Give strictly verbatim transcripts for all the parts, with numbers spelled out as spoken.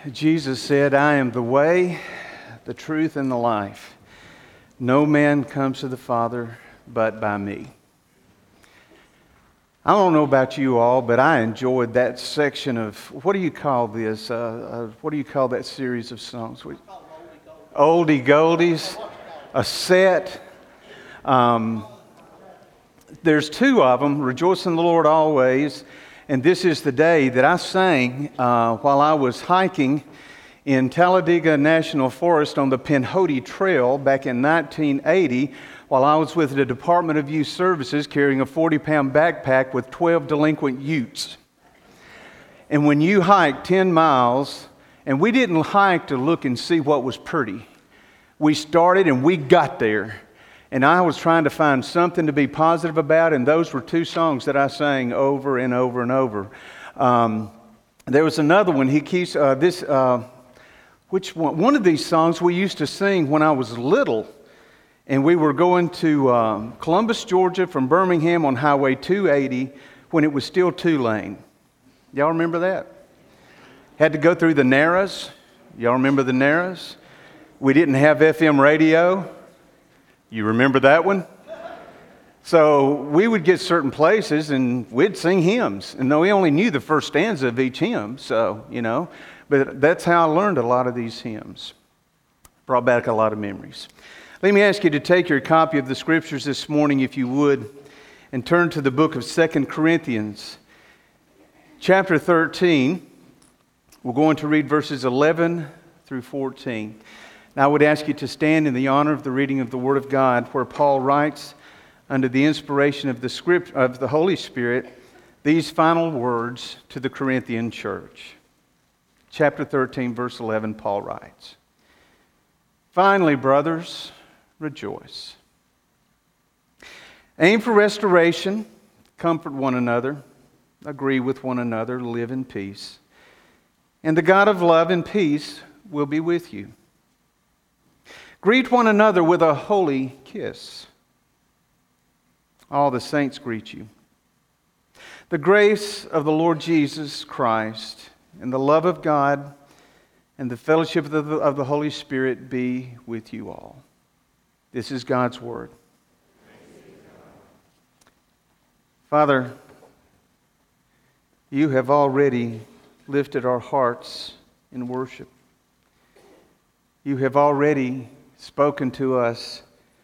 Jesus said, I am the way, the truth, and the life. No man comes to the Father but by me. I don't know about you all, but I enjoyed that section of, what do you call this? Uh, uh, what do you call that series of songs? Oldie Goldies, a set. Um, there's two of them, Rejoice in the Lord Always, and This is the Day, that I sang uh, while I was hiking in Talladega National Forest on the Pinhoti Trail back in nineteen eighty, while I was with the Department of Youth Services carrying a forty-pound backpack with twelve delinquent Utes. And when you hike ten miles, and we didn't hike to look and see what was pretty. We started and we got there. And I was trying to find something to be positive about, and those were two songs that I sang over and over and over. Um, there was another one, he keeps, uh, this, uh, which one? One of these songs we used to sing when I was little. And we were going to um, Columbus, Georgia from Birmingham on Highway two eighty when it was still two-lane. Y'all remember that? Had to go through the Narrows. Y'all remember the Narrows? We didn't have F M radio. You remember that one? So we would get certain places and we'd sing hymns. And we only knew the first stanza of each hymn, so, you know. But that's how I learned a lot of these hymns. Brought back a lot of memories. Let me ask you to take your copy of the Scriptures this morning, if you would, and turn to the book of Second Corinthians, chapter thirteen. We're going to read verses eleven through fourteen. Now, I would ask you to stand in the honor of the reading of the Word of God, where Paul writes, under the inspiration of the script of the Holy Spirit, these final words to the Corinthian church. Chapter thirteen, verse eleven, Paul writes, "Finally, brothers, rejoice. Aim for restoration, comfort one another, agree with one another, live in peace. And the God of love and peace will be with you. Greet one another with a holy kiss. All the saints greet you. The grace of the Lord Jesus Christ and the love of God and the fellowship of the, of the Holy Spirit be with you all." This is God's Word. Father, you have already lifted our hearts in worship. You have already spoken to us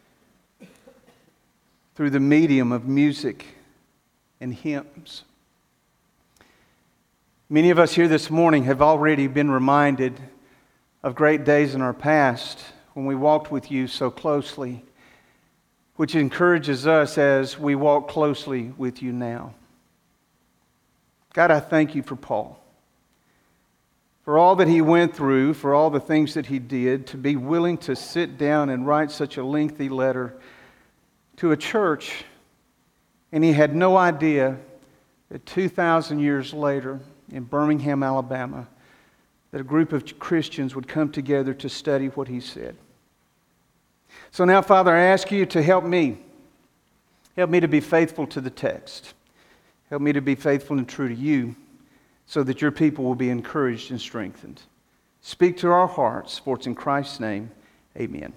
through the medium of music and hymns. Many of us here this morning have already been reminded of great days in our past when we walked with you so closely, which encourages us as we walk closely with you now. God, I thank you for Paul, for all that he went through, for all the things that he did, to be willing to sit down and write such a lengthy letter to a church, and he had no idea that two thousand years later in Birmingham, Alabama, that a group of Christians would come together to study what he said. So now, Father, I ask you to help me. Help me to be faithful to the text. Help me to be faithful and true to you so that your people will be encouraged and strengthened. Speak to our hearts, for it's in Christ's name, amen.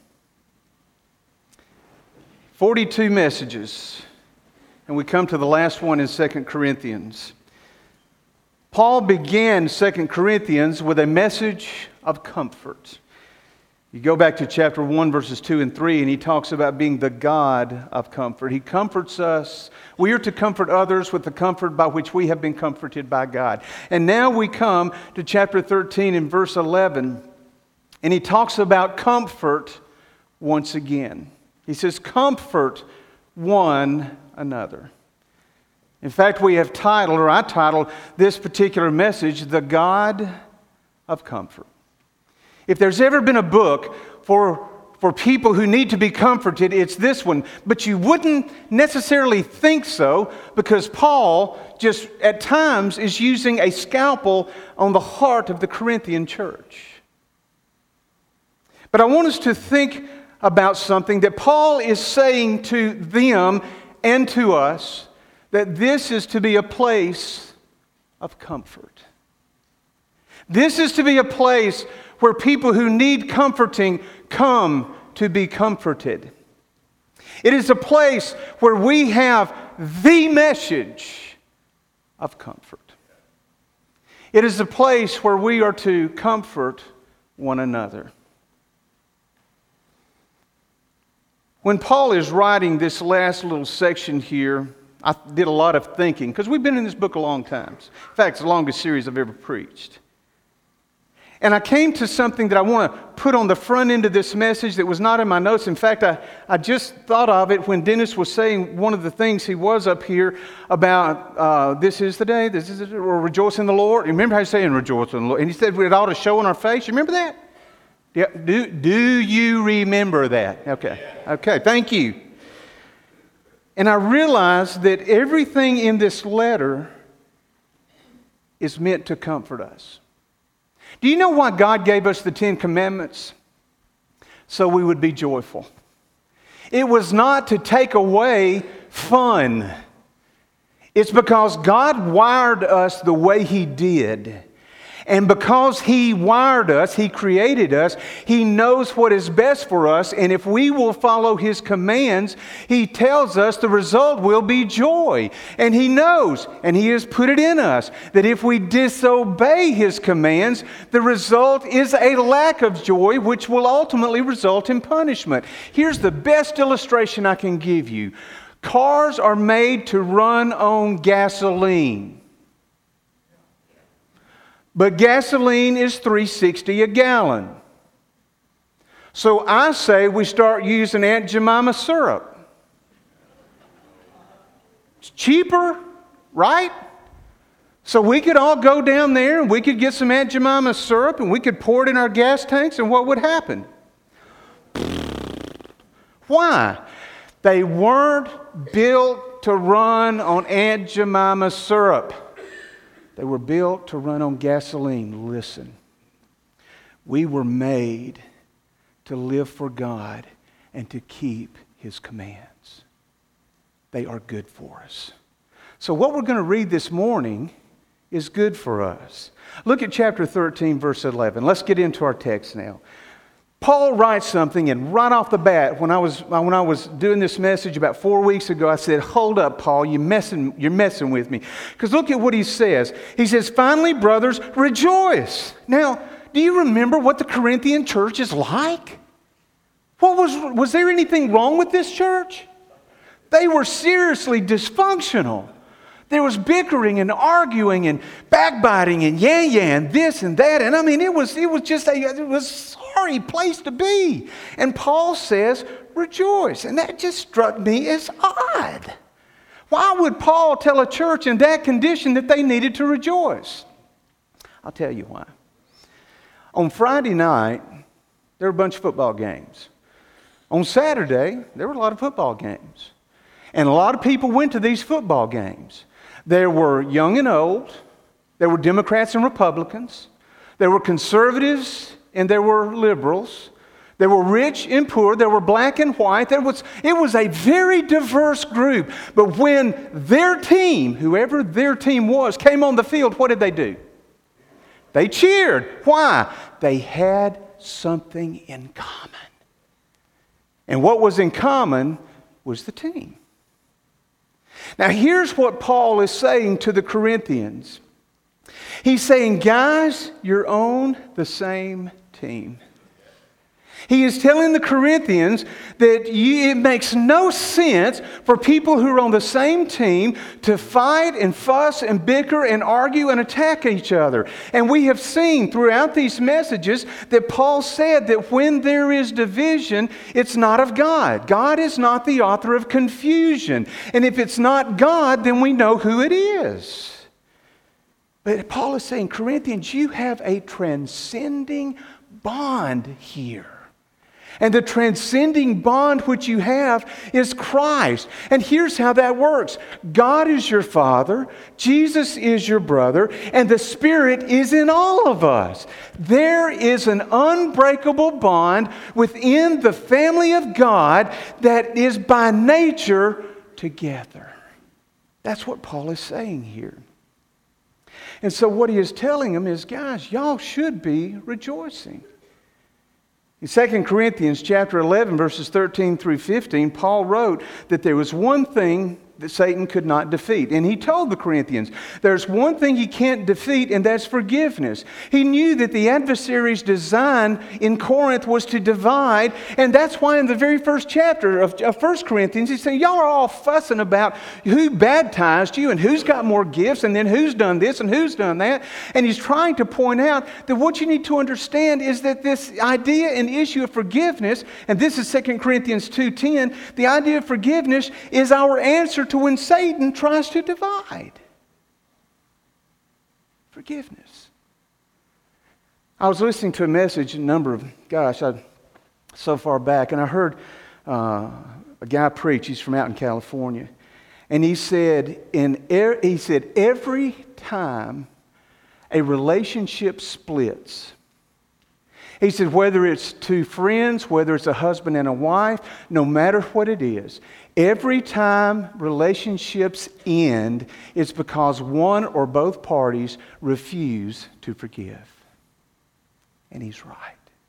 forty-two messages, and we come to the last one in Second Corinthians. Paul began Second Corinthians with a message of comfort. You go back to chapter one, verses two and three, and he talks about being the God of comfort. He comforts us. We are to comfort others with the comfort by which we have been comforted by God. And now we come to chapter thirteen and verse eleven, and he talks about comfort once again. He says, comfort one another. In fact, we have titled, or I titled this particular message, The God of Comfort. If there's ever been a book for, for people who need to be comforted, it's this one. But you wouldn't necessarily think so, because Paul just at times is using a scalpel on the heart of the Corinthian church. But I want us to think about something that Paul is saying to them and to us, that this is to be a place of comfort. This is to be a place where people who need comforting come to be comforted. It is a place where we have the message of comfort. It is a place where we are to comfort one another. When Paul is writing this last little section here, I did a lot of thinking, because we've been in this book a long time. In fact, it's the longest series I've ever preached. And I came to something that I want to put on the front end of this message that was not in my notes. In fact, I, I just thought of it when Dennis was saying one of the things he was up here about, uh, this is the day, this is it, or rejoice in the Lord. You remember how he's saying rejoice in the Lord? And he said it ought to show on our face. You remember that? Yeah, do, do you remember that? Okay. Okay, thank you. And I realized that everything in this letter is meant to comfort us. Do you know why God gave us the Ten Commandments? So we would be joyful. It was not to take away fun. It's because God wired us the way He did. And because He wired us, He created us, He knows what is best for us. And if we will follow His commands, He tells us the result will be joy. And He knows, and He has put it in us, that if we disobey His commands, the result is a lack of joy, which will ultimately result in punishment. Here's the best illustration I can give you. Cars are made to run on gasoline. But gasoline is three dollars and sixty cents a gallon. So I say we start using Aunt Jemima syrup. It's cheaper, right? So we could all go down there and we could get some Aunt Jemima syrup and we could pour it in our gas tanks, and what would happen? Why? They weren't built to run on Aunt Jemima syrup. They were built to run on gasoline. Listen, we were made to live for God and to keep His commands. They are good for us. So what we're going to read this morning is good for us. Look at chapter thirteen, verse eleven. Let's get into our text now. Paul writes something, and right off the bat, when I was when I was doing this message about four weeks ago, I said, "Hold up, Paul, you're messing, you're messing with me." Because look at what he says. He says, "Finally, brothers, rejoice." Now, do you remember what the Corinthian church is like? What was was there anything wrong with this church? They were seriously dysfunctional. There was bickering and arguing and backbiting and yan-yan, this and that. And I mean, it was it was just a it was a sorry place to be. And Paul says, rejoice. And that just struck me as odd. Why would Paul tell a church in that condition that they needed to rejoice? I'll tell you why. On Friday night, there were a bunch of football games. On Saturday, there were a lot of football games. And a lot of people went to these football games. There were young and old. There were Democrats and Republicans. There were conservatives and there were liberals. There were rich and poor. There were black and white. There was, it was a very diverse group. But when their team, whoever their team was, came on the field, what did they do? They cheered. Why? They had something in common. And what was in common was the team. Now, here's what Paul is saying to the Corinthians. He's saying, guys, you're on the same team. He is telling the Corinthians that you, it makes no sense for people who are on the same team to fight and fuss and bicker and argue and attack each other. And we have seen throughout these messages that Paul said that when there is division, it's not of God. God is not the author of confusion. And if it's not God, then we know who it is. But Paul is saying, Corinthians, you have a transcending bond here. And the transcending bond which you have is Christ. And here's how that works. God is your Father, Jesus is your brother, and the Spirit is in all of us. There is an unbreakable bond within the family of God that is by nature together. That's what Paul is saying here. And so what he is telling them is, guys, y'all should be rejoicing. In Second Corinthians chapter eleven, verses thirteen through fifteen, Paul wrote that there was one thing that Satan could not defeat. And he told the Corinthians, there's one thing he can't defeat, and that's forgiveness. He knew that the adversary's design in Corinth was to divide, and that's why in the very first chapter of, of First Corinthians, he's saying, y'all are all fussing about who baptized you, and who's got more gifts, and then who's done this, and who's done that. And he's trying to point out that what you need to understand is that this idea and issue of forgiveness, and this is Second Corinthians two ten, the idea of forgiveness is our answer to when Satan tries to divide. Forgiveness. I was listening to a message a number of, gosh, I, so far back, and I heard uh, a guy preach. He's from out in California. And he said, in er, he said, every time a relationship splits, he said, whether it's two friends, whether it's a husband and a wife, no matter what it is, every time relationships end, it's because one or both parties refuse to forgive. And he's right.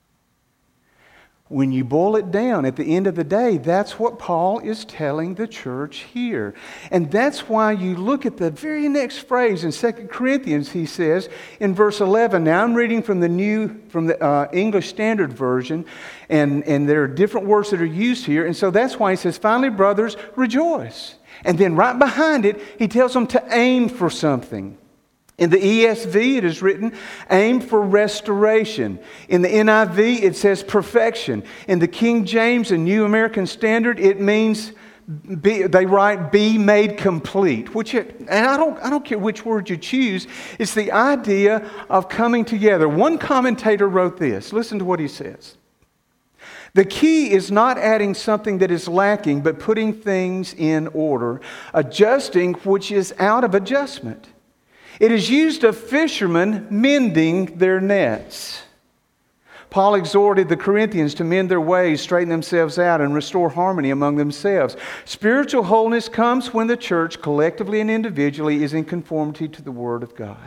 When you boil it down, at the end of the day, that's what Paul is telling the church here. And that's why you look at the very next phrase in Second Corinthians, he says, in verse eleven. Now I'm reading from the new, from the uh, English Standard Version, and, and there are different words that are used here. And so that's why he says, finally, brothers, rejoice. And then right behind it, he tells them to aim for something. In the E S V, it is written, aim for restoration. In the N I V, it says perfection. In the King James and New American Standard, it means, be, they write, be made complete. Which, it, and I don't, I don't care which word you choose, it's the idea of coming together. One commentator wrote this. Listen to what he says. The key is not adding something that is lacking, but putting things in order, adjusting which is out of adjustment. It is used of fishermen mending their nets. Paul exhorted the Corinthians to mend their ways, straighten themselves out, and restore harmony among themselves. Spiritual wholeness comes when the church, collectively and individually, is in conformity to the Word of God.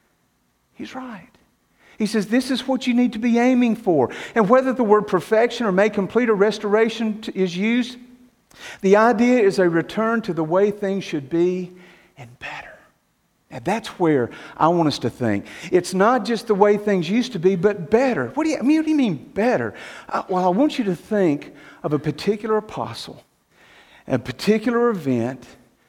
He's right. He says this is what you need to be aiming for. And whether the word perfection or make complete or restoration is used, the idea is a return to the way things should be and better. And that's where I want us to think. It's not just the way things used to be, but better. What do you, I mean, what do you mean better? I, well, I want you to think of a particular apostle, a particular event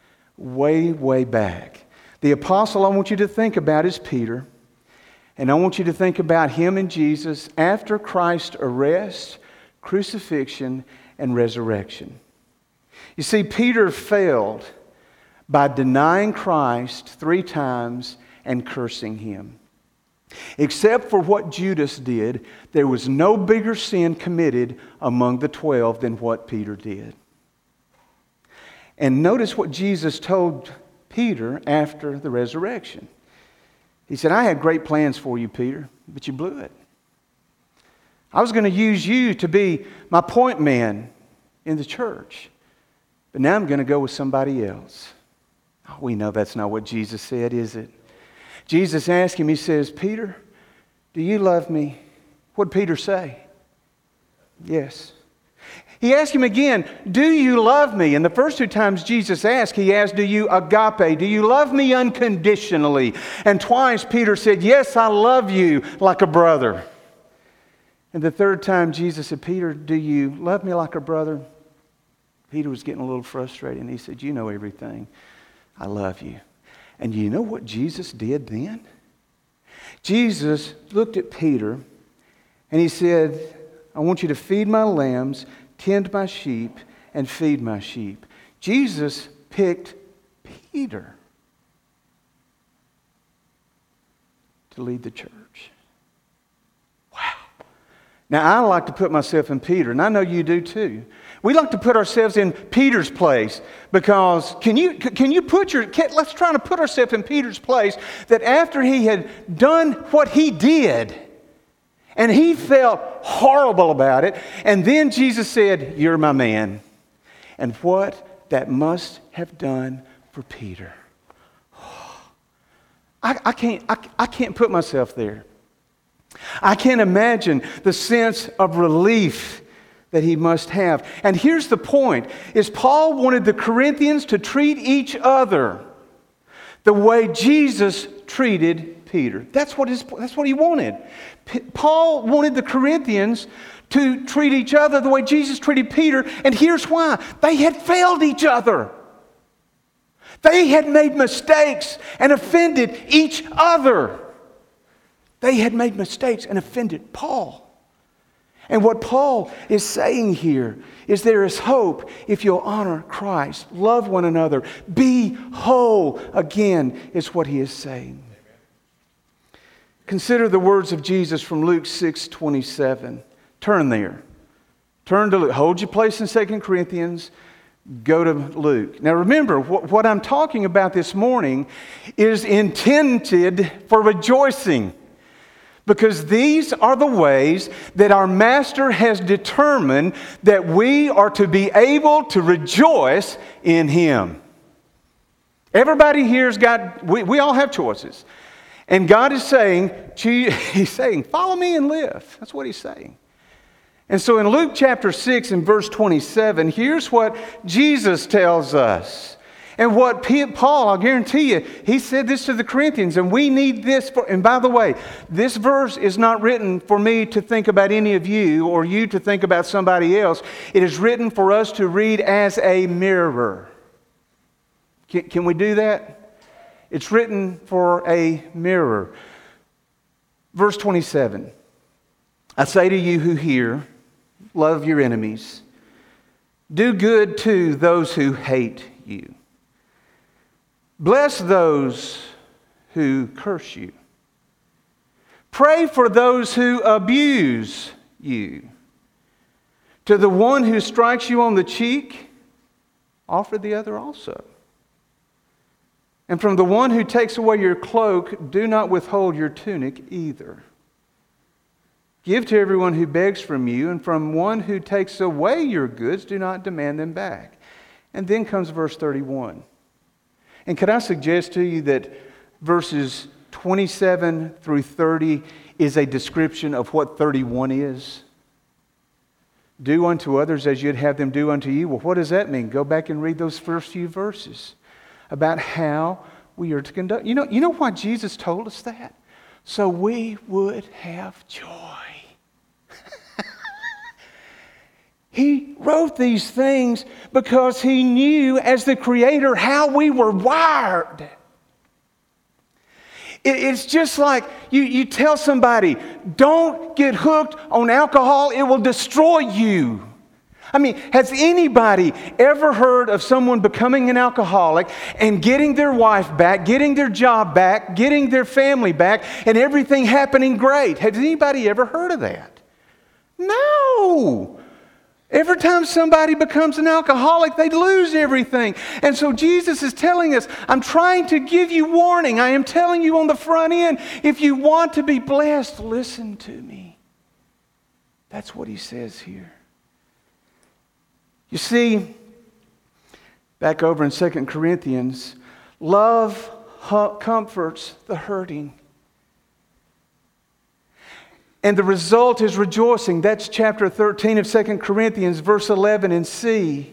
way, way back. The apostle I want you to think about is Peter. And I want you to think about him and Jesus after Christ's arrest, crucifixion, and resurrection. You see, Peter failed by denying Christ three times and cursing Him. Except for what Judas did, there was no bigger sin committed among the twelve than what Peter did. And notice what Jesus told Peter after the resurrection. He said, I had great plans for you, Peter, but you blew it. I was going to use you to be my point man in the church, but now I'm going to go with somebody else. We know that's not what Jesus said, is it? Jesus asked him, he says, Peter, do you love me? What did Peter say? Yes. He asked him again, do you love me? And the first two times Jesus asked, he asked, do you agape? Do you love me unconditionally? And twice Peter said, yes, I love you like a brother. And the third time Jesus said, Peter, do you love me like a brother? Peter was getting a little frustrated and he said, you know everything. I love you. And you know what Jesus did then? Jesus looked at Peter and he said, I want you to feed my lambs, tend my sheep, and feed my sheep. Jesus picked Peter to lead the church. Wow. Now, I like to put myself in Peter, and I know you do too. We like to put ourselves in Peter's place because can you can you put your can, let's try to put ourselves in Peter's place that after he had done what he did and he felt horrible about it, and then Jesus said, you're my man. And what that must have done for Peter. I, I, can't, I, I can't put myself there. I can't imagine the sense of relief that he must have. And here's the point, is Paul wanted the Corinthians to treat each other the way Jesus treated Peter. That's what, his, that's what he wanted. P- Paul wanted the Corinthians to treat each other the way Jesus treated Peter, and here's why. They had failed each other. They had made mistakes and offended each other. They had made mistakes and offended Paul. And what Paul is saying here is there is hope if you'll honor Christ, love one another, be whole again, is what he is saying. Consider the words of Jesus from Luke six twenty-seven. Turn there. Turn to Luke. Hold your place in Second Corinthians. Go to Luke. Now remember, what, what I'm talking about this morning is intended for rejoicing. Because these are the ways that our Master has determined that we are to be able to rejoice in Him. Everybody here's got, we, we all have choices. And God is saying, He's saying, follow me and live. That's what He's saying. And so in Luke chapter six and verse twenty-seven, here's what Jesus tells us. And what Paul, I'll guarantee you, he said this to the Corinthians, and we need this for, and by the way, this verse is not written for me to think about any of you or you to think about somebody else. It is written for us to read as a mirror. Can, can we do that? It's written for a mirror. Verse twenty-seven, I say to you who hear, love your enemies, do good to those who hate you. Bless those who curse you. Pray for those who abuse you. To the one who strikes you on the cheek, offer the other also. And from the one who takes away your cloak, do not withhold your tunic either. Give to everyone who begs from you, and from one who takes away your goods, do not demand them back. And then comes verse thirty-one. And can I suggest to you that verses twenty-seven through thirty is a description of what thirty-one is? Do unto others as you'd have them do unto you. Well, what does that mean? Go back and read those first few verses about how we are to conduct. You know, you know why Jesus told us that? So we would have joy. He wrote these things because He knew as the Creator how we were wired. It's just like you, you tell somebody, don't get hooked on alcohol, it will destroy you. I mean, has anybody ever heard of someone becoming an alcoholic and getting their wife back, getting their job back, getting their family back, and everything happening great? Has anybody ever heard of that? No. Every time somebody becomes an alcoholic, they lose everything. And so Jesus is telling us, I'm trying to give you warning. I am telling you on the front end, if you want to be blessed, listen to me. That's what He says here. You see, back over in Second Corinthians, love comforts the hurting. And the result is rejoicing. That's chapter thirteen of Second Corinthians, verse eleven and C.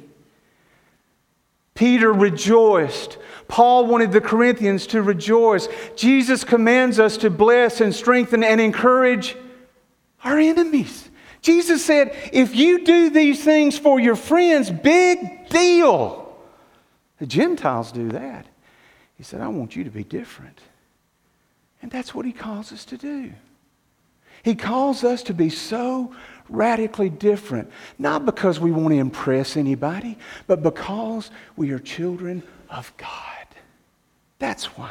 Peter rejoiced. Paul wanted the Corinthians to rejoice. Jesus commands us to bless and strengthen and encourage our enemies. Jesus said, if you do these things for your friends, big deal. The Gentiles do that. He said, I want you to be different. And that's what He calls us to do. He calls us to be so radically different, not because we want to impress anybody, but because we are children of God. That's why.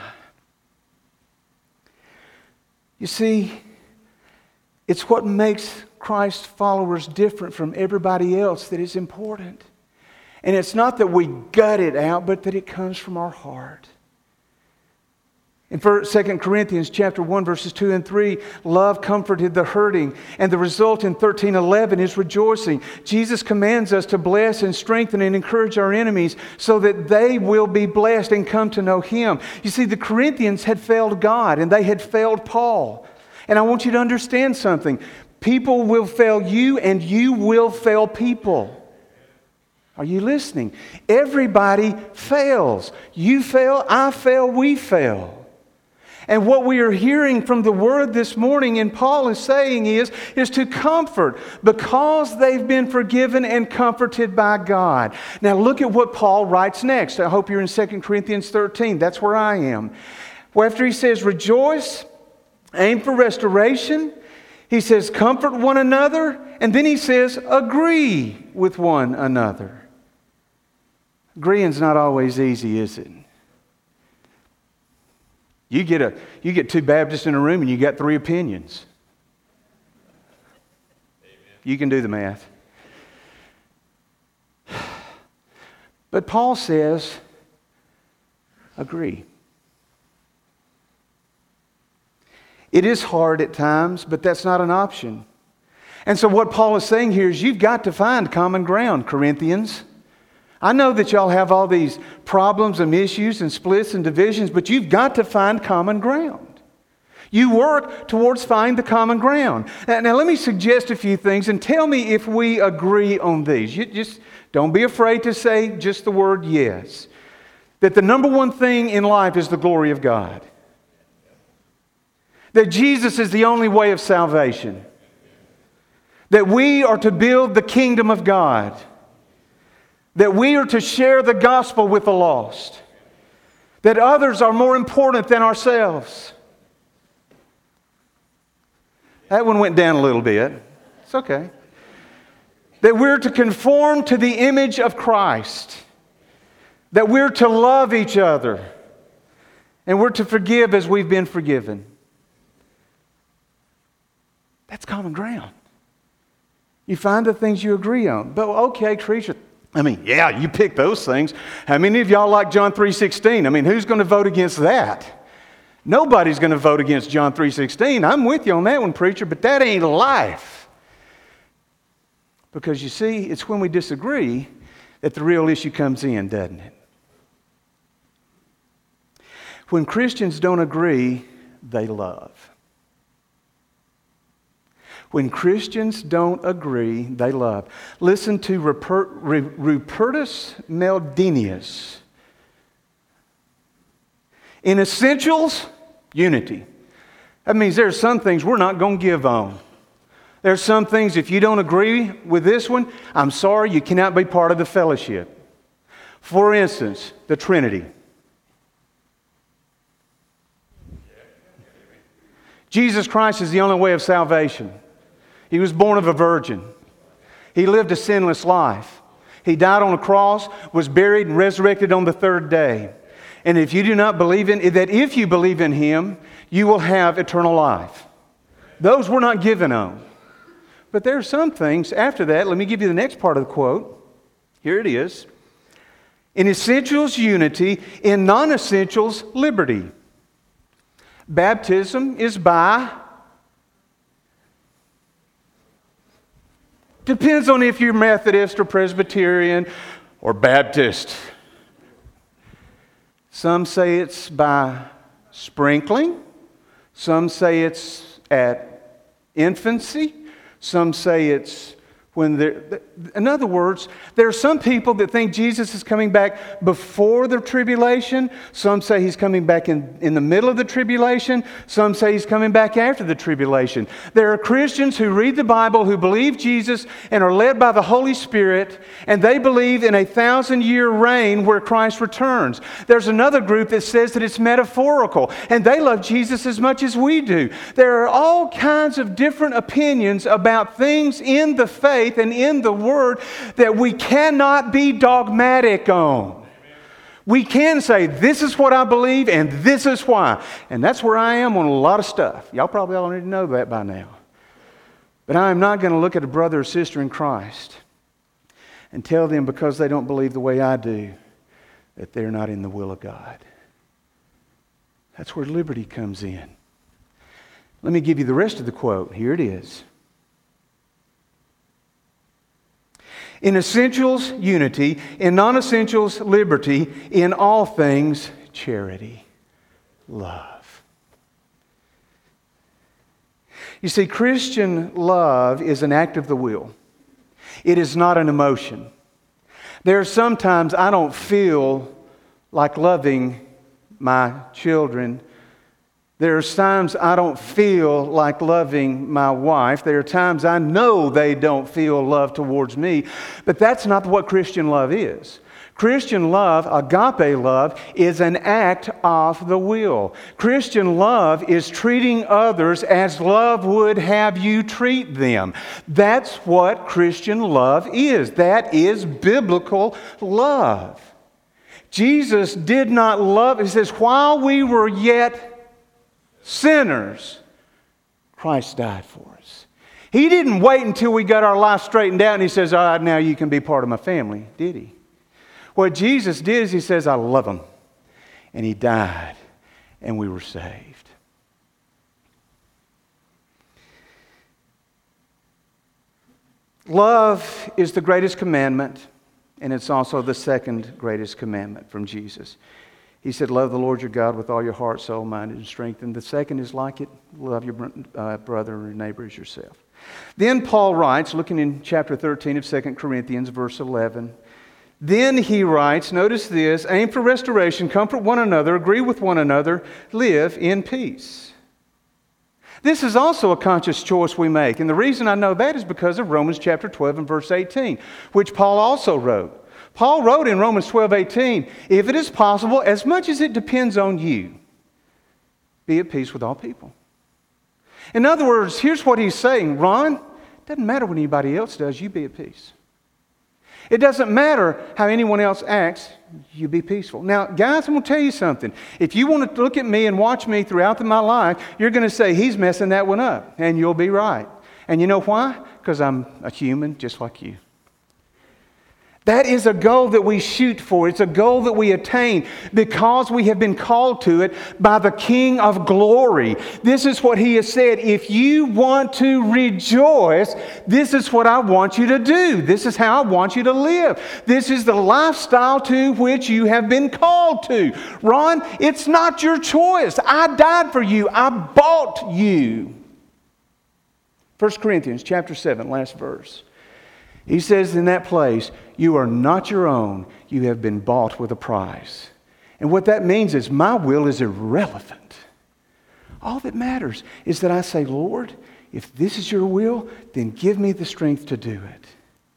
You see, it's what makes Christ's followers different from everybody else that is important. And it's not that we gut it out, but that it comes from our heart. In Second Corinthians chapter one, verses two and three, love comforted the hurting, and the result in thirteen eleven is rejoicing. Jesus commands us to bless and strengthen and encourage our enemies so that they will be blessed and come to know Him. You see, the Corinthians had failed God, and they had failed Paul. And I want you to understand something. People will fail you, and you will fail people. Are you listening? Everybody fails. You fail, I fail, we fail. And what we are hearing from the Word this morning, and Paul is saying is, is to comfort because they've been forgiven and comforted by God. Now look at what Paul writes next. I hope you're in Second Corinthians thirteen. That's where I am. Well, after he says, rejoice, aim for restoration, he says, comfort one another, and then he says, agree with one another. Agreeing's not always easy, is it? You get a you get two Baptists in a room and you got three opinions. Amen. You can do the math. But Paul says, agree. It is hard at times, but that's not an option. And so what Paul is saying here is you've got to find common ground, Corinthians. I know that y'all have all these problems and issues and splits and divisions, but you've got to find common ground. You work towards finding the common ground. Now, now let me suggest a few things and tell me if we agree on these. You just don't be afraid to say just the word yes. That the number one thing in life is the glory of God. That Jesus is the only way of salvation. That we are to build the kingdom of God. That we are to share the gospel with the lost. That others are more important than ourselves. That one went down a little bit. It's okay. That we're to conform to the image of Christ. That we're to love each other. And we're to forgive as we've been forgiven. That's common ground. You find the things you agree on. But okay, Teresa, I mean, yeah, you pick those things. How many of y'all like John three sixteen? I mean, who's going to vote against that? Nobody's going to vote against John three sixteen. I'm with you on that one, preacher, but that ain't life. Because you see, it's when we disagree that the real issue comes in, doesn't it? When Christians don't agree, they love. When Christians don't agree, they love. Listen to Rupert, Rupertus Meldenius. In essentials, unity. That means there are some things we're not going to give on. There are some things, if you don't agree with this one, I'm sorry, you cannot be part of the fellowship. For instance, the Trinity. Jesus Christ is the only way of salvation. He was born of a virgin. He lived a sinless life. He died on a cross, was buried and resurrected on the third day. And if you do not believe in, that if you believe in Him, you will have eternal life. Those we're not given on. But there are some things after that. Let me give you the next part of the quote. Here it is. In essentials, unity. In non-essentials, liberty. Baptism is by... Depends on if you're Methodist or Presbyterian or Baptist. Some say it's by sprinkling. Some say it's at infancy. Some say it's when they're... In other words, there are some people that think Jesus is coming back before the tribulation. Some say He's coming back in, in the middle of the tribulation. Some say He's coming back after the tribulation. There are Christians who read the Bible, who believe Jesus and are led by the Holy Spirit, and they believe in a thousand-year reign where Christ returns. There's another group that says that it's metaphorical, and they love Jesus as much as we do. There are all kinds of different opinions about things in the faith and in the Word that we cannot be dogmatic on. We can say, this is what I believe and this is why. And that's where I am on a lot of stuff. Y'all probably already know that by now. But I am not going to look at a brother or sister in Christ and tell them because they don't believe the way I do that they're not in the will of God. That's where liberty comes in. Let me give you the rest of the quote. Here it is. In essentials, unity. In non-essentials, liberty. In all things, charity. Love. You see, Christian love is an act of the will. It is not an emotion. There are sometimes I don't feel like loving my children. There are times I don't feel like loving my wife. There are times I know they don't feel love towards me. But that's not what Christian love is. Christian love, agape love, is an act of the will. Christian love is treating others as love would have you treat them. That's what Christian love is. That is biblical love. Jesus did not love, he says, while we were yet sinners, Christ died for us. He didn't wait until we got our life straightened out and he says, all right, now you can be part of my family, did he? What Jesus did is he says, I love them. And he died, and we were saved. Love is the greatest commandment, and it's also the second greatest commandment from Jesus. He said, love the Lord your God with all your heart, soul, mind, and strength. And the second is like it, love your uh, brother or neighbor as yourself. Then Paul writes, looking in chapter thirteen of Second Corinthians, verse eleven, then he writes, notice this, aim for restoration, comfort one another, agree with one another, live in peace. This is also a conscious choice we make. And the reason I know that is because of Romans chapter twelve and verse eighteen, which Paul also wrote. Paul wrote in Romans twelve eighteen, if it is possible, as much as it depends on you, be at peace with all people. In other words, here's what he's saying, Ron, it doesn't matter what anybody else does, you be at peace. It doesn't matter how anyone else acts, you be peaceful. Now, guys, I'm going to tell you something. If you want to look at me and watch me throughout my life, you're going to say, he's messing that one up. And you'll be right. And you know why? Because I'm a human just like you. That is a goal that we shoot for. It's a goal that we attain because we have been called to it by the King of Glory. This is what He has said. If you want to rejoice, this is what I want you to do. This is how I want you to live. This is the lifestyle to which you have been called to. Ron, it's not your choice. I died for you. I bought you. First Corinthians chapter seven, last verse. He says in that place, you are not your own. You have been bought with a price. And what that means is my will is irrelevant. All that matters is that I say, Lord, if this is your will, then give me the strength to do it.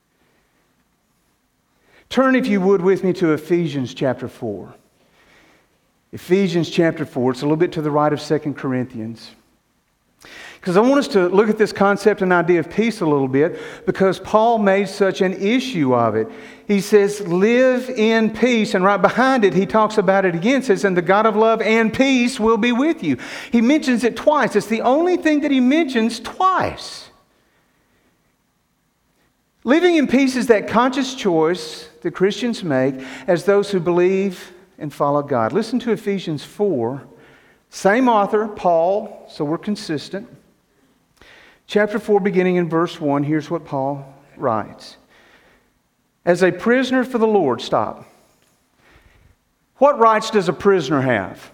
Turn, if you would, with me to Ephesians chapter four. Ephesians chapter four. It's a little bit to the right of Second Corinthians. Because I want us to look at this concept and idea of peace a little bit because Paul made such an issue of it. He says, live in peace. And right behind it, he talks about it again. It says, and the God of love and peace will be with you. He mentions it twice. It's the only thing that he mentions twice. Living in peace is that conscious choice that Christians make as those who believe and follow God. Listen to Ephesians four. Same author, Paul, so we're consistent. Chapter four, beginning in verse one, here's what Paul writes. As a prisoner for the Lord, stop. What rights does a prisoner have?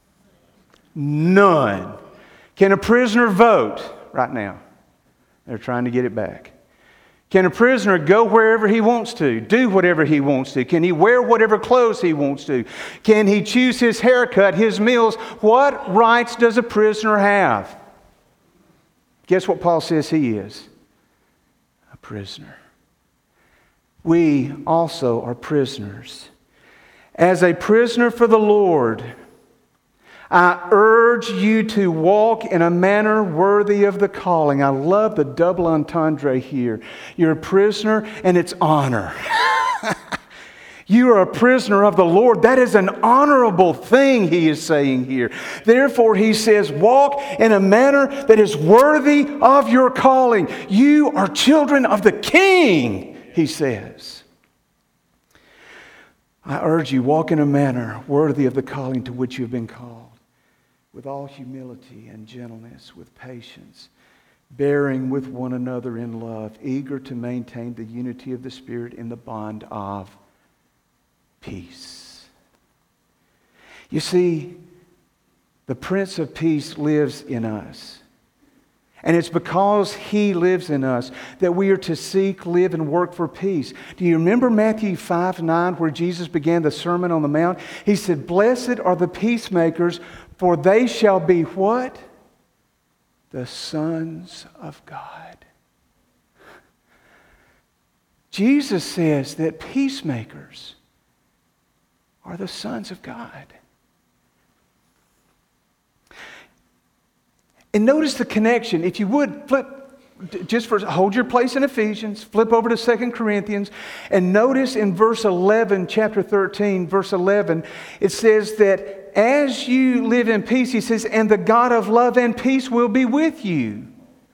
None. Can a prisoner vote right now? They're trying to get it back. Can a prisoner go wherever he wants to, do whatever he wants to? Can he wear whatever clothes he wants to? Can he choose his haircut, his meals? What rights does a prisoner have? Guess what Paul says he is? A prisoner. We also are prisoners. As a prisoner for the Lord, I urge you to walk in a manner worthy of the calling. I love the double entendre here. You're a prisoner and it's honor. You are a prisoner of the Lord. That is an honorable thing, he is saying here. Therefore, he says, walk in a manner that is worthy of your calling. You are children of the King, he says. I urge you, walk in a manner worthy of the calling to which you have been called. with all humility and gentleness, with patience, bearing with one another in love, eager to maintain the unity of the Spirit in the bond of peace. You see, the Prince of Peace lives in us. And it's because He lives in us that we are to seek, live, and work for peace. Do you remember Matthew five nine, where Jesus began the Sermon on the Mount? He said, "Blessed are the peacemakers, for they shall be" what? The sons of God. Jesus says that peacemakers are the sons of God. And notice the connection. If you would, flip, just for hold your place in Ephesians, flip over to Second Corinthians, and notice in verse eleven, chapter thirteen, verse eleven, it says that as you live in peace, he says, and the God of love and peace will be with you.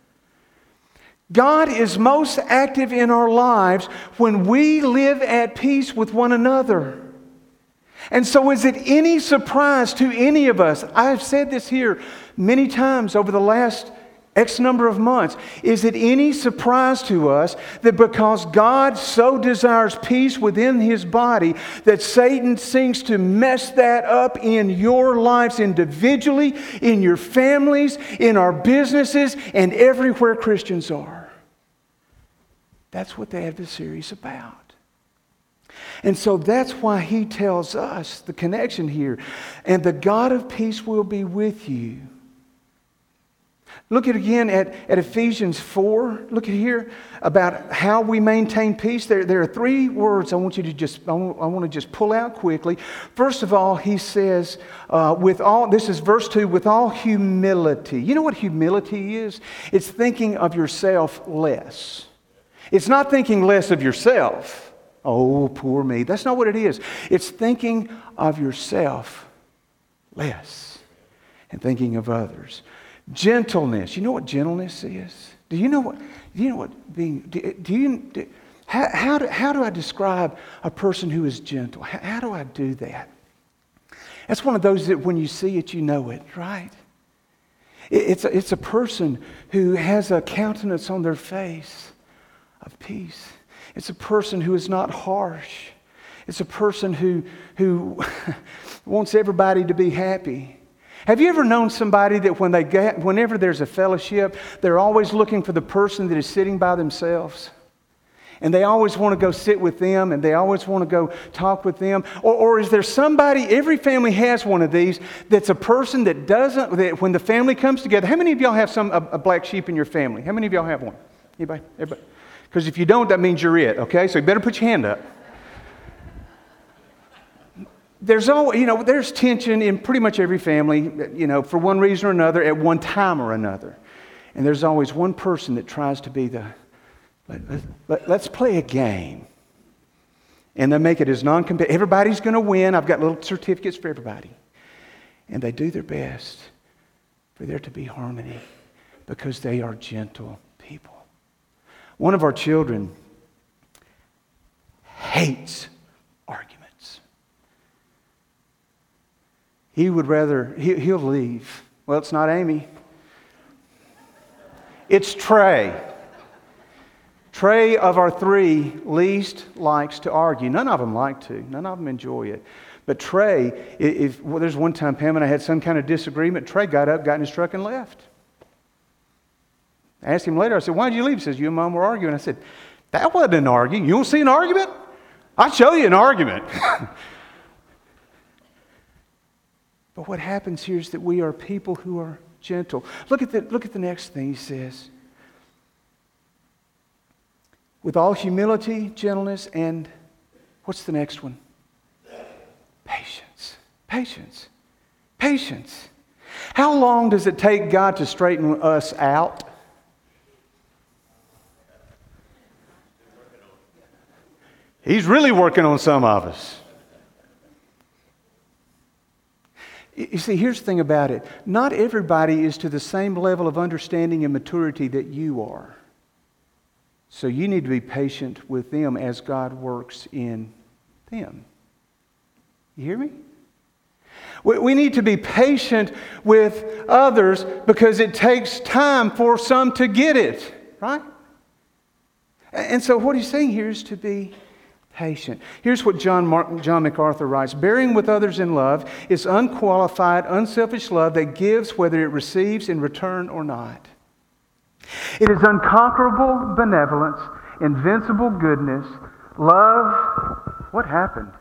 God is most active in our lives when we live at peace with one another. And so is it any surprise to any of us? I've said this here many times over the last X number of months. Is it any surprise to us that because God so desires peace within His body, that Satan seeks to mess that up in your lives individually, in your families, in our businesses, and everywhere Christians are? That's what the adversary is about. And so that's why he tells us the connection here. And the God of peace will be with you. Look at again at, at Ephesians four. Look at here about how we maintain peace. There, there are three words I want you to just I want, I want to just pull out quickly. First of all, he says, uh, with all this is verse two, with all humility. You know what humility is? It's thinking of yourself less. It's not thinking less of yourself. Oh, poor me. That's not what it is. It's thinking of yourself less and thinking of others. Gentleness. You know what gentleness is? Do you know what? Do you know what being? Do, do you? Do, how, how do how do I describe a person who is gentle? How, how do I do that? That's one of those that when you see it, you know it, right? It, it's a, it's a person who has a countenance on their face of peace. It's a person who is not harsh. It's a person who, who wants everybody to be happy. Have you ever known somebody that when they get, whenever there's a fellowship, they're always looking for the person that is sitting by themselves? And they always want to go sit with them, and they always want to go talk with them. Or, or is there somebody, every family has one of these, that's a person that doesn't, that when the family comes together, how many of y'all have some a, a black sheep in your family? How many of y'all have one? Anybody? Everybody? Because if you don't, that means you're it, okay? So you better put your hand up. There's always, you know, there's tension in pretty much every family, you know, for one reason or another, at one time or another. And there's always one person that tries to be the, let, let, let's play a game. And they make it as non-competitive. Everybody's going to win. I've got little certificates for everybody. And they do their best for there to be harmony because they are gentle people. One of our children hates arguments. He would rather, he, he'll leave. Well, it's not Amy. It's Trey. Trey, of our three, least likes to argue. None of them like to. None of them enjoy it. But Trey, if well, there's one time Pam and I had some kind of disagreement, Trey got up, got in his truck, and left. I asked him later, I said, why'd you leave? He says, you and Mom were arguing. I said, that wasn't an argument. You don't see an argument? I'll show you an argument. But what happens here is that we are people who are gentle. Look at the, look at the next thing he says. With all humility, gentleness, and what's the next one? Patience. Patience. Patience. How long does it take God to straighten us out? He's really working on some of us. You see, here's the thing about it. Not everybody is to the same level of understanding and maturity that you are. So you need to be patient with them as God works in them. You hear me? We, we need to be patient with others because it takes time for some to get it, right? And so what he's saying here is to be patient. Here's what John, Mark, John MacArthur writes. Bearing with others in love is unqualified, unselfish love that gives whether it receives in return or not. It is unconquerable benevolence, invincible goodness, love. What happened?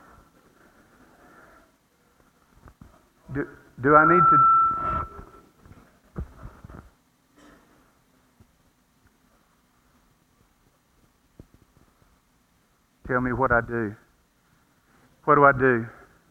Do, do I need to... Tell me what I do. What do I do?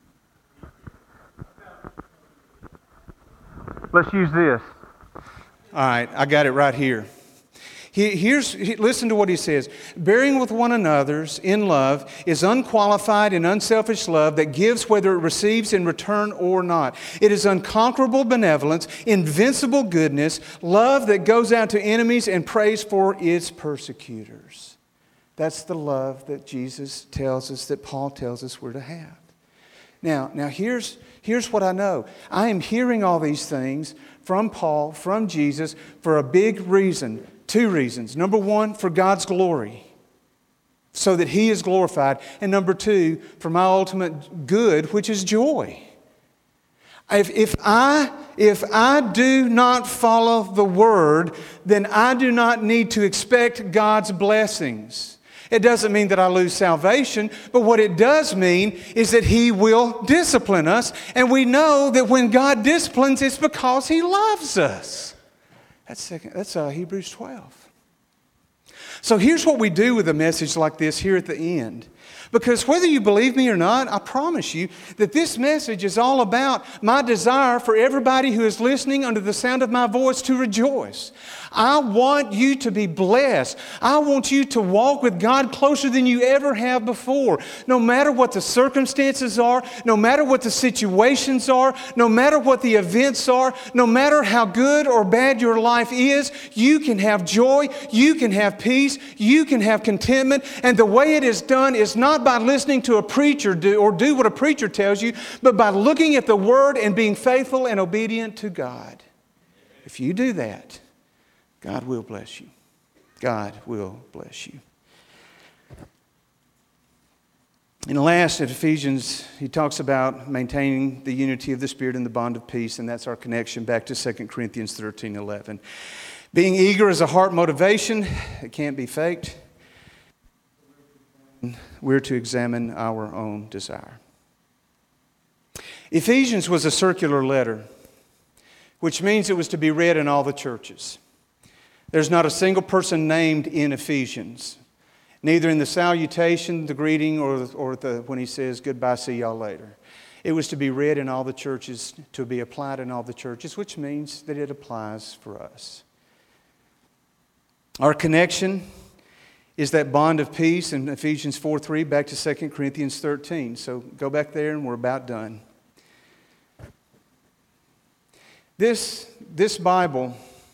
Let's use this. All right, I got it right here. He, here's, he, listen to what he says. Bearing with one another in love is unqualified and unselfish love that gives whether it receives in return or not. It is unconquerable benevolence, invincible goodness, love that goes out to enemies and prays for its persecutors. That's the love that Jesus tells us, that Paul tells us we're to have. Now, now here's, here's what I know. I am hearing all these things from Paul, from Jesus, for a big reason. Two reasons. Number one, for God's glory, so that He is glorified. And number two, for my ultimate good, which is joy. If, if, I, if I do not follow the Word, then I do not need to expect God's blessings. It doesn't mean that I lose salvation, but what it does mean is that He will discipline us. And we know that when God disciplines, it's because He loves us. That's, second, that's uh, Hebrews twelve. So here's what we do with a message like this here at the end. Because whether you believe me or not, I promise you that this message is all about my desire for everybody who is listening under the sound of my voice to rejoice. I want you to be blessed. I want you to walk with God closer than you ever have before. No matter what the circumstances are, no matter what the situations are, no matter what the events are, no matter how good or bad your life is, you can have joy, you can have peace, you can have contentment. And the way it is done is not by listening to a preacher do, or do what a preacher tells you, but by looking at the Word and being faithful and obedient to God. If you do that, God will bless you. God will bless you. In the last, at Ephesians, he talks about maintaining the unity of the Spirit and the bond of peace, and that's our connection back to Second Corinthians thirteen eleven. Being eager is a heart motivation. It can't be faked. We're to examine our own desire. Ephesians was a circular letter, which means it was to be read in all the churches. There's not a single person named in Ephesians, neither in the salutation, the greeting, or, or the, when he says, goodbye, see y'all later. It was to be read in all the churches, to be applied in all the churches, which means that it applies for us. Our connection is that bond of peace in Ephesians four three back to Second Corinthians thirteen. So go back there and we're about done. This, this Bible,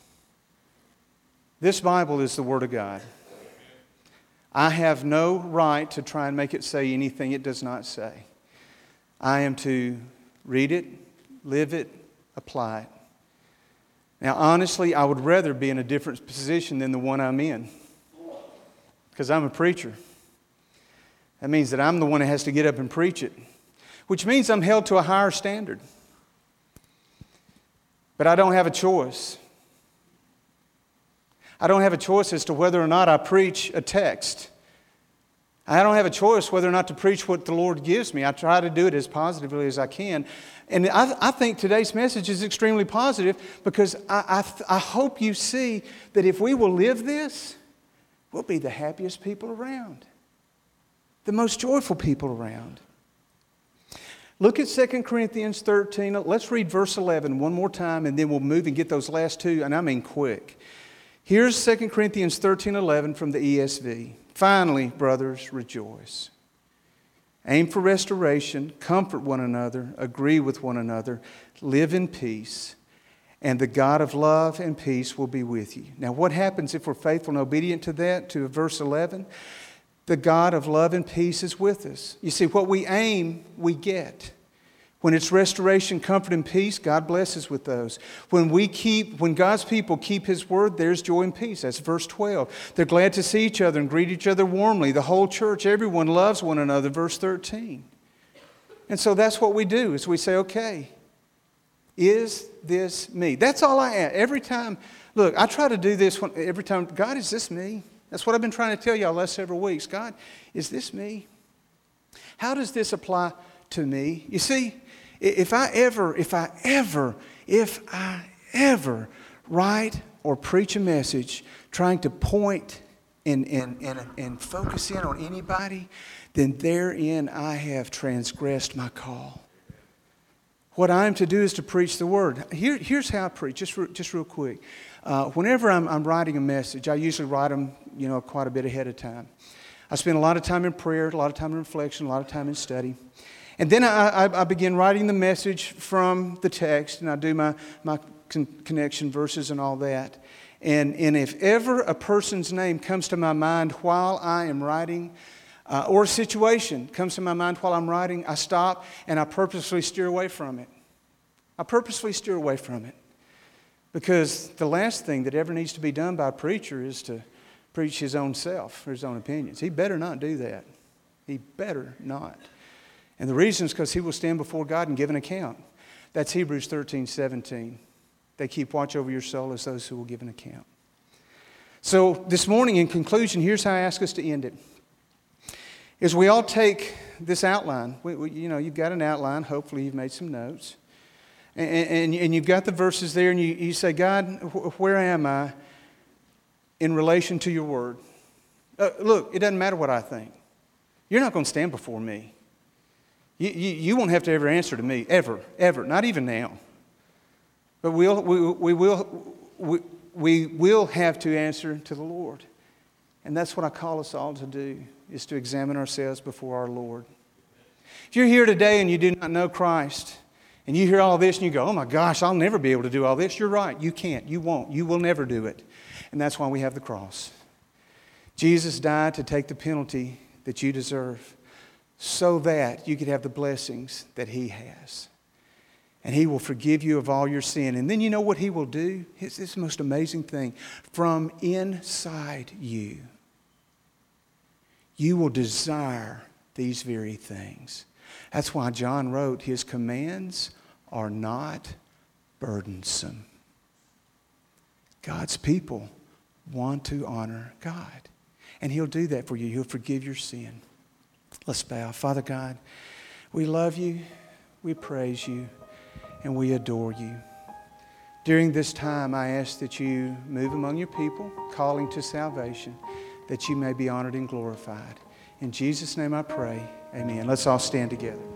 this Bible is the Word of God. I have no right to try and make it say anything it does not say. I am to read it, live it, apply it. Now, honestly, I would rather be in a different position than the one I'm in, because I'm a preacher. That means that I'm the one that has to get up and preach it, which means I'm held to a higher standard. But I don't have a choice. I don't have a choice as to whether or not I preach a text. I don't have a choice whether or not to preach what the Lord gives me. I try to do it as positively as I can. And I, I think today's message is extremely positive because I, I, I hope you see that if we will live this, we'll be the happiest people around, the most joyful people around. Look at Second Corinthians thirteen. Let's read verse eleven one more time, and then we'll move and get those last two, and I mean quick. Here's Second Corinthians thirteen eleven from the E S V. Finally, brothers, rejoice. Aim for restoration, comfort one another, agree with one another, live in peace, and the God of love and peace will be with you. Now, what happens if we're faithful and obedient to that, to verse eleven? The God of love and peace is with us. You see, what we aim, we get. When it's restoration, comfort, and peace, God blesses with those. When we keep, when God's people keep His word, there's joy and peace. That's verse twelve. They're glad to see each other and greet each other warmly. The whole church, everyone loves one another. Verse thirteen. And so that's what we do, is we say, okay, is this me? That's all I ask. Every time, look, I try to do this when, every time, God, is this me? That's what I've been trying to tell y'all the last several weeks. God, is this me? How does this apply to me? You see, if I ever, if I ever, if I ever write or preach a message trying to point and, and, and, and focus in on anybody, then therein I have transgressed my call. What I am to do is to preach the word. Here, here's how I preach, just, re, just real quick. Uh, whenever I'm, I'm writing a message, I usually write them, you know, quite a bit ahead of time. I spend a lot of time in prayer, a lot of time in reflection, a lot of time in study. And then I, I, I begin writing the message from the text, and I do my, my con- connection verses and all that. And, and if ever a person's name comes to my mind while I am writing, uh, or a situation comes to my mind while I'm writing, I stop and I purposely steer away from it. I purposely steer away from it. Because the last thing that ever needs to be done by a preacher is to preach his own self or his own opinions. He better not do that. He better not. And the reason is because he will stand before God and give an account. That's Hebrews thirteen seventeen. They keep watch over your soul as those who will give an account. So this morning, in conclusion, here's how I ask us to end it. Is we all take this outline. We, we, you know, you've got an outline. Hopefully you've made some notes. And, and, and you've got the verses there, and you, you say, God, where am I in relation to your word? Uh, look, it doesn't matter what I think. You're not going to stand before me. You, you, you won't have to ever answer to me, ever, ever, not even now. But we'll, we, we, will, we, we will have to answer to the Lord. And that's what I call us all to do, is to examine ourselves before our Lord. If you're here today and you do not know Christ, and you hear all this and you go, oh my gosh, I'll never be able to do all this. You're right, you can't, you won't, you will never do it. And that's why we have the cross. Jesus died to take the penalty that you deserve, so that you could have the blessings that He has. And He will forgive you of all your sin. And then you know what He will do? It's this most amazing thing. From inside you, you will desire these very things. That's why John wrote, His commands are not burdensome. God's people want to honor God. And He'll do that for you. He'll forgive your sin. Let's bow. Father God, we love you, we praise you, and we adore you. During this time, I ask that you move among your people, calling to salvation, that you may be honored and glorified. In Jesus' name I pray, amen. Let's all stand together.